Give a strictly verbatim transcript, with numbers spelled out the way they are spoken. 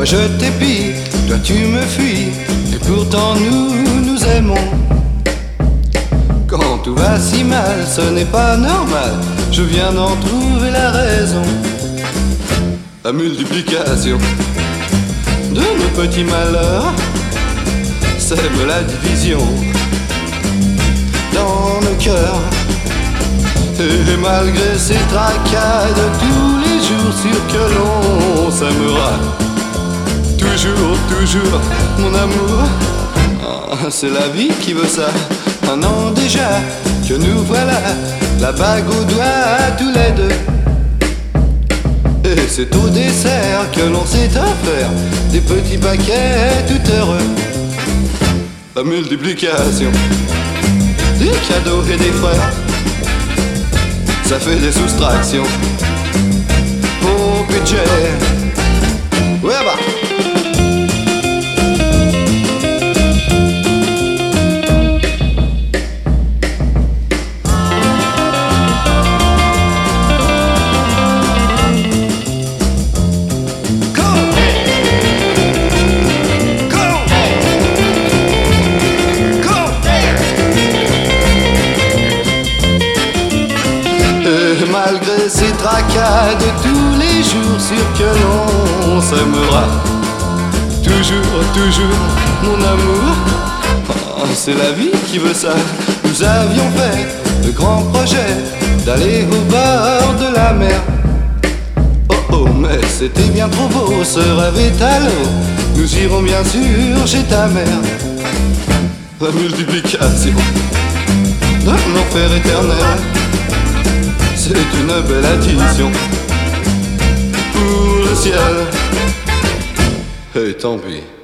Moi je t'épie, toi tu me fuis, et pourtant nous nous aimons. Quand tout va si mal, ce n'est pas normal, je viens d'en trouver la raison. La multiplication de nos petits malheurs sème la division dans nos cœurs. Et malgré ces tracas de tous les jours, sûr que l'on s'aimera toujours, toujours, mon amour. Ah, c'est la vie qui veut ça. Un an déjà que nous voilà, la bague au doigt tous les deux. Et c'est au dessert que l'on s'est offert des petits paquets tout heureux. La multiplication des cadeaux et des frères, ça fait des soustractions au budget. Ouais bah. Malgré ces tracas de tous les jours, sûr que l'on s'aimera toujours, toujours, mon amour. Oh, c'est la vie qui veut ça. Nous avions fait de grands projets d'aller au bord de la mer. Oh oh, mais c'était bien trop beau, ce rêve est à l'eau. Nous irons bien sûr chez ta mère. La multiplication d'un enfer éternel, c'est une belle addition pour le ciel. Et tant pis.